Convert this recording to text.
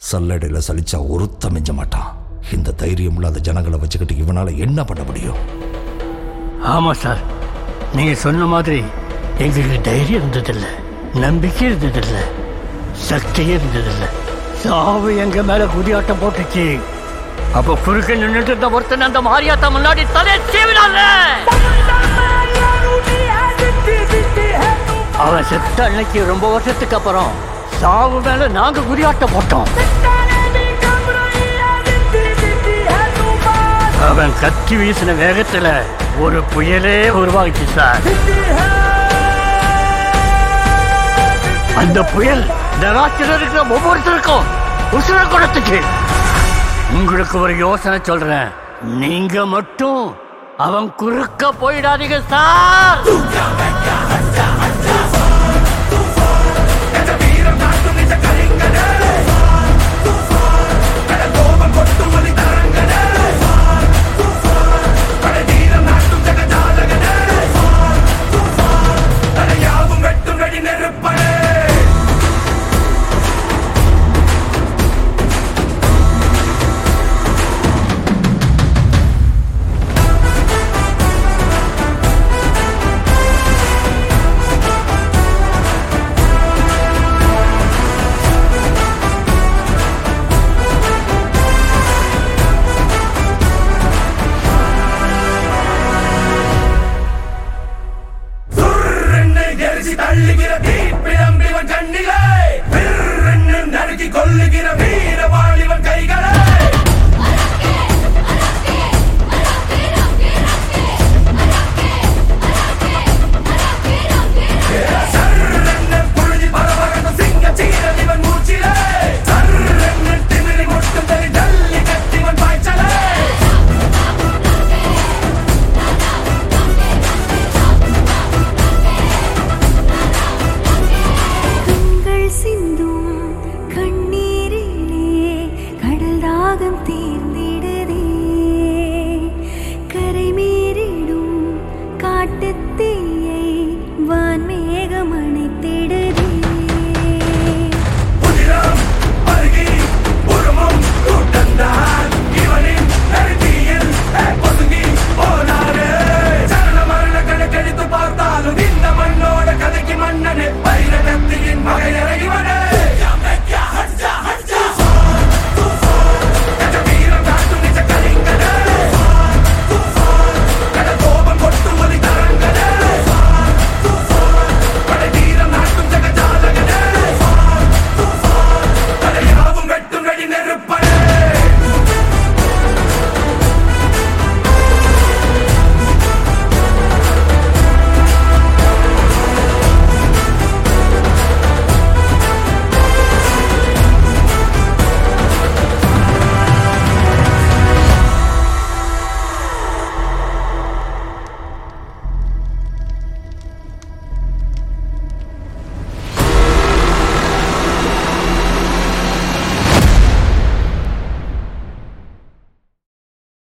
சல்லடையில் சலிச்சா ஒருத்த மிஞ்ச மாட்டான். இந்த தைரியம் இல்லாத ஜனங்களை வச்சுக்கிட்டு இவனால என்ன பண்ண முடியும்? ஆமா சார், நீங்க சொன்ன மாதிரி எங்களுக்கு தைரியம் இருந்ததில்லை, நம்பிக்கை இருந்ததில்லை, சக்தியே இருந்ததில்லை. சாவு எங்க மேல குதியாட்டம் போட்டுச்சு. அப்ப குறுக்க நின்றுட்டு இருந்த ஒருத்தன் அந்த மாரியாத்தா முன்னாடி தலை சீவினால. அவன் செத்த அன்னைக்கு ரொம்ப வருஷத்துக்கு அப்புறம் சாவு மேல நாங்க குதியாட்டம் போட்டோம். அவன் கத்தி வீசின வேகத்துல ஒரு புயலே உருவாகிச்சு சார். அந்த புயல் நராட்சியில் இருக்கிற ஒவ்வொருத்தருக்கும் உசுர கொடுத்துச்சு. உங்களுக்கு ஒரு யோசனை சொல்றேன், நீங்க மட்டும் அவன் குறுக்க போயிடாதீங்க சார்.